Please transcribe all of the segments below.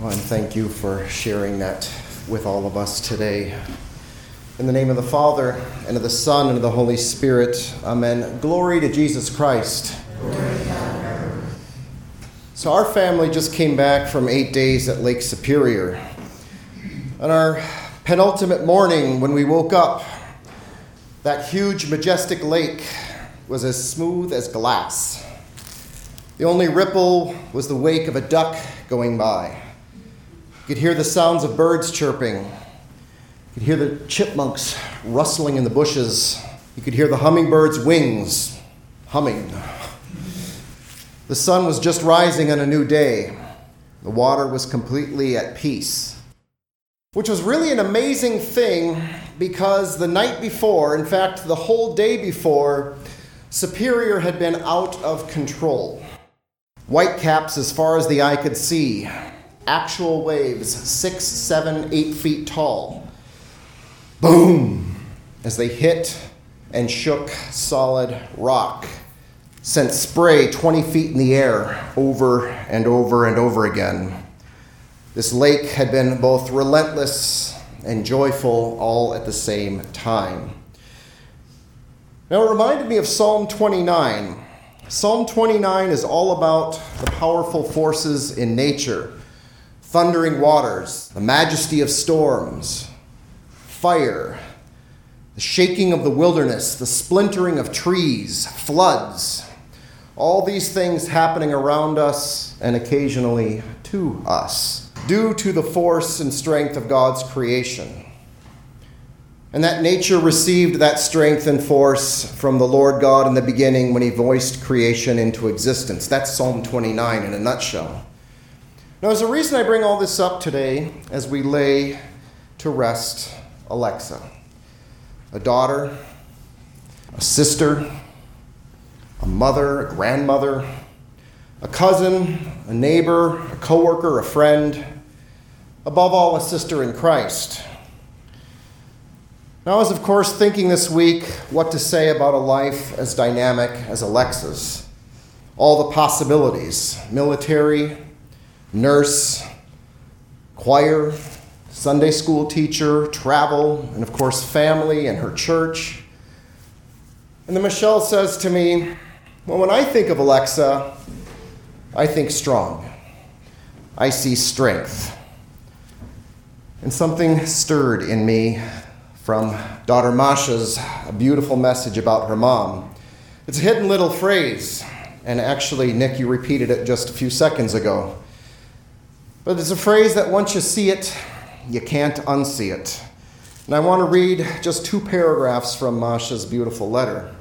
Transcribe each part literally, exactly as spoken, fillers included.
Well, and thank you for sharing that with all of us today. In the name of the Father, and of the Son, and of the Holy Spirit, amen. Glory to Jesus Christ. So our family just came back from eight days at Lake Superior. On our penultimate morning, when we woke up, that huge, majestic lake was as smooth as glass. The only ripple was the wake of a duck going by. You could hear the sounds of birds chirping. You could hear the chipmunks rustling in the bushes. You could hear the hummingbird's wings humming. The sun was just rising on a new day. The water was completely at peace, which was really an amazing thing because the night before, in fact, the whole day before, Superior had been out of control. Whitecaps as far as the eye could see. Actual waves, six, seven, eight feet tall. Boom! As they hit and shook solid rock. Sent spray twenty feet in the air over and over and over again. This lake had been both relentless and joyful all at the same time. Now it reminded me of Psalm twenty-nine. Psalm twenty-nine is all about the powerful forces in nature. Thundering waters, the majesty of storms, fire, the shaking of the wilderness, the splintering of trees, floods. All these things happening around us and occasionally to us, due to the force and strength of God's creation. And that nature received that strength and force from the Lord God in the beginning when he voiced creation into existence. That's Psalm twenty-nine in a nutshell. Now, there's a reason I bring all this up today as we lay to rest Alexa, a daughter, a sister, a mother, a grandmother, a cousin, a neighbor, a coworker, a friend, above all, a sister in Christ. Now, I was, of course, thinking this week what to say about a life as dynamic as Alexa's. All the possibilities, military, nurse, choir, Sunday school teacher, travel, and of course family and her church. And then Michelle says to me, well, when I think of Alexa, I think strong. I see strength. And something stirred in me from daughter Masha's beautiful message about her mom. It's a hidden little phrase, and actually, Nick, you repeated it just a few seconds ago. But it's a phrase that once you see it, you can't unsee it. And I want to read just two paragraphs from Masha's beautiful letter.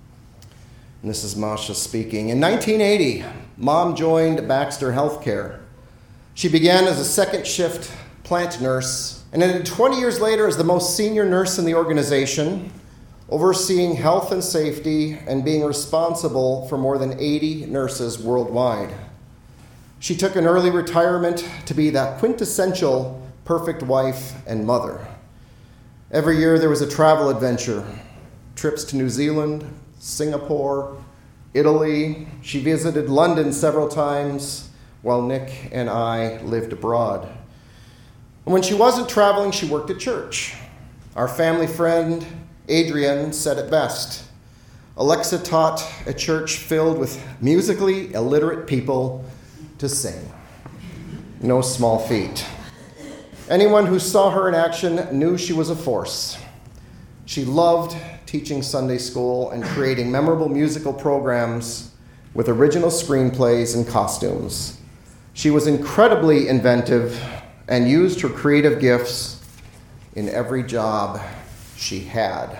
And this is Masha speaking. In nineteen eighty, Mom joined Baxter Healthcare. She began as a second shift plant nurse, and ended twenty years later as the most senior nurse in the organization, overseeing health and safety and being responsible for more than eighty nurses worldwide. She took an early retirement to be that quintessential perfect wife and mother. Every year there was a travel adventure, trips to New Zealand, Singapore, Italy. She visited London several times while Nick and I lived abroad. And when she wasn't traveling, she worked at church. Our family friend, Adrian, said it best. Alexa taught a church filled with musically illiterate people to sing. No small feat. Anyone who saw her in action knew she was a force. She loved teaching Sunday school and creating memorable musical programs with original screenplays and costumes. She was incredibly inventive and used her creative gifts in every job she had.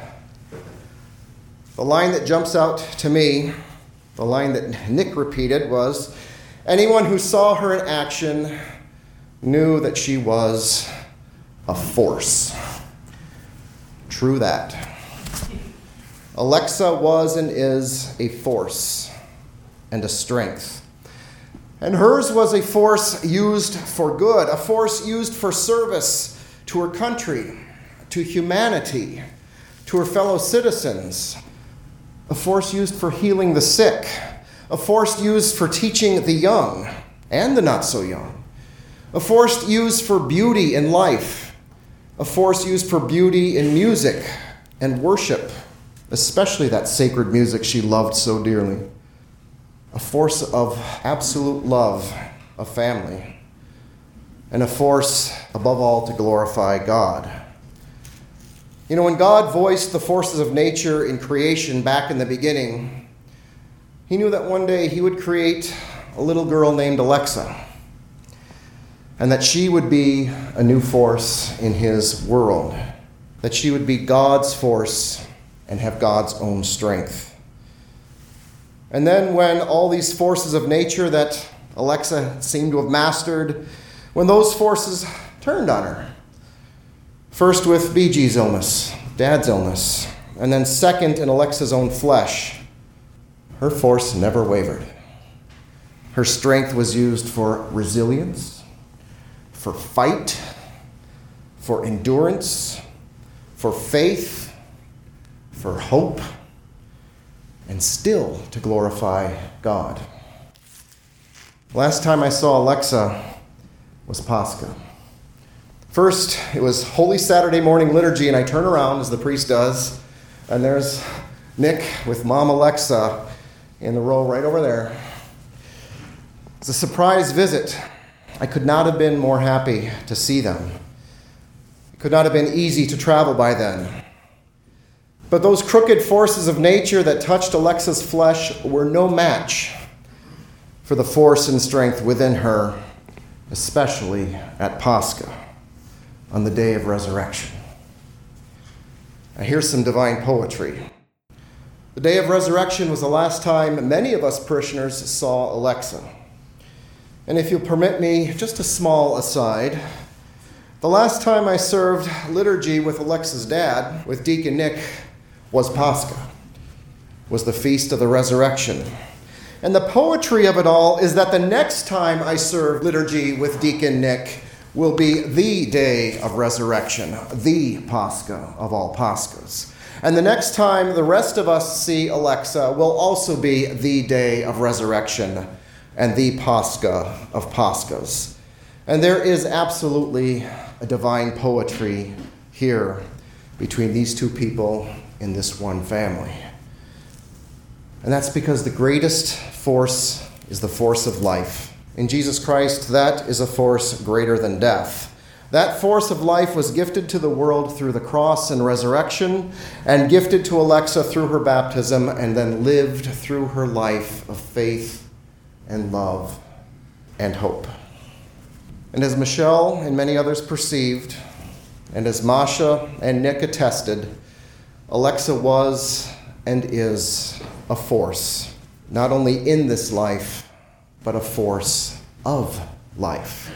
The line that jumps out to me, the line that Nick repeated was, anyone who saw her in action knew that she was a force. True that. Alexa was and is a force and a strength. And hers was a force used for good, a force used for service to her country, to humanity, to her fellow citizens, a force used for healing the sick, a force used for teaching the young and the not so young, a force used for beauty in life, a force used for beauty in music and worship, especially that sacred music she loved so dearly, a force of absolute love of family, and a force, above all, to glorify God. You know, when God voiced the forces of nature in creation back in the beginning, he knew that one day he would create a little girl named Alexa, and that she would be a new force in his world, that she would be God's force and have God's own strength. And then when all these forces of nature that Alexa seemed to have mastered, when those forces turned on her, first with B G's illness, Dad's illness, and then second in Alexa's own flesh, her force never wavered. Her strength was used for resilience, for fight, for endurance, for faith, for hope, and still to glorify God. Last time I saw Alexa was Pascha. First, it was Holy Saturday morning liturgy, and I turn around, as the priest does, and there's Nick with Mom Alexa in the row right over there. It's a surprise visit. I could not have been more happy to see them. It could not have been easy to travel by then. But those crooked forces of nature that touched Alexa's flesh were no match for the force and strength within her, especially at Pascha, on the day of resurrection. Now here's some divine poetry. The day of resurrection was the last time many of us parishioners saw Alexa. And if you'll permit me, just a small aside, the last time I served liturgy with Alexa's dad, with Deacon Nick, was Pascha, was the Feast of the Resurrection. And the poetry of it all is that the next time I serve liturgy with Deacon Nick will be the day of resurrection, the Pascha of all Paschas. And the next time the rest of us see Alexa will also be the day of resurrection and the Pascha of Paschas. And there is absolutely a divine poetry here between these two people in this one family. And that's because the greatest force is the force of life. In Jesus Christ, that is a force greater than death. That force of life was gifted to the world through the cross and resurrection, and gifted to Alexa through her baptism, and then lived through her life of faith and love and hope. And as Michelle and many others perceived, and as Masha and Nick attested, Alexa was and is a force, not only in this life, but a force of life.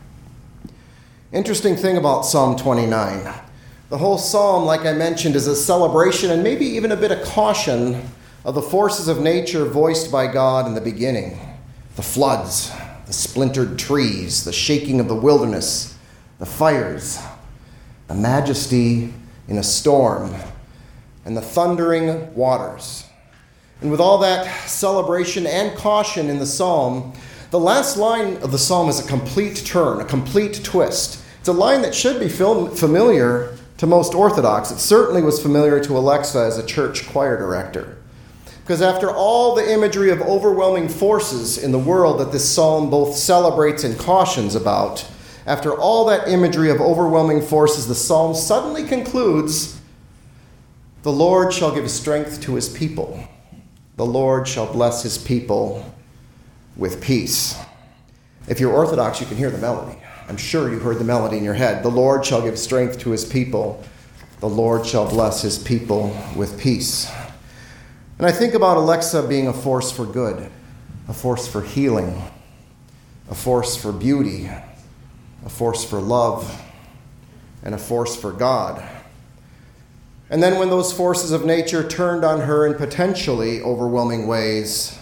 Interesting thing about Psalm twenty-nine. The whole psalm, like I mentioned, is a celebration and maybe even a bit of caution of the forces of nature voiced by God in the beginning. The floods, the splintered trees, the shaking of the wilderness, the fires, the majesty in a storm, and the thundering waters. And with all that celebration and caution in the psalm, the last line of the psalm is a complete turn, a complete twist. It's a line that should be familiar to most Orthodox. It certainly was familiar to Alexa as a church choir director. Because after all the imagery of overwhelming forces in the world that this psalm both celebrates and cautions about, after all that imagery of overwhelming forces, the psalm suddenly concludes, "The Lord shall give strength to his people. The Lord shall bless his people with peace." If you're Orthodox, you can hear the melody. I'm sure you heard the melody in your head. The Lord shall give strength to his people. The Lord shall bless his people with peace. And I think about Alexa being a force for good, a force for healing, a force for beauty, a force for love, and a force for God. And then when those forces of nature turned on her in potentially overwhelming ways,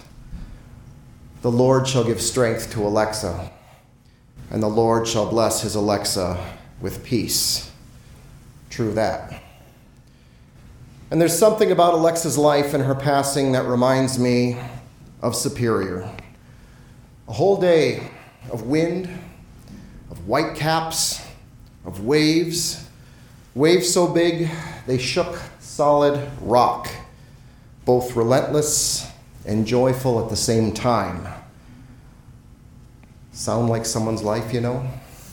the Lord shall give strength to Alexa, and the Lord shall bless his Alexa with peace. True that. And there's something about Alexa's life and her passing that reminds me of Superior. A whole day of wind, of whitecaps, of waves, waves so big they shook solid rock, both relentless and joyful at the same time. Sound like someone's life, you know?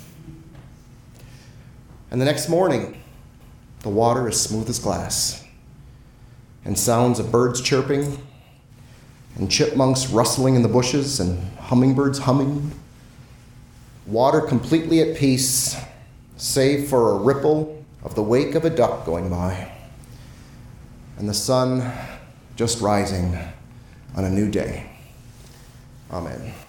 And the next morning, the water is smooth as glass, and sounds of birds chirping, and chipmunks rustling in the bushes, and hummingbirds humming. Water completely at peace, save for a ripple of the wake of a duck going by, and the sun just rising on a new day. Amen.